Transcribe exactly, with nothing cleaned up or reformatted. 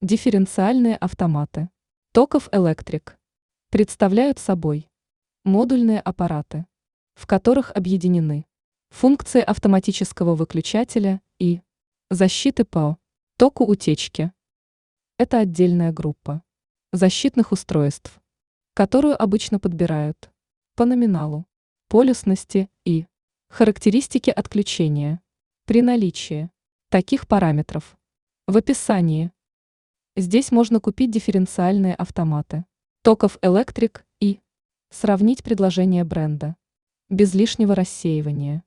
Дифференциальные автоматы Токов Электрик представляют собой модульные аппараты, в которых объединены функции автоматического выключателя и защиты по току утечки. Это отдельная группа защитных устройств, которую обычно подбирают по номиналу, полюсности и характеристике отключения при наличии таких параметров в описании. Здесь можно купить дифференциальные автоматы Токов Электрик и сравнить предложения бренда без лишнего рассеивания.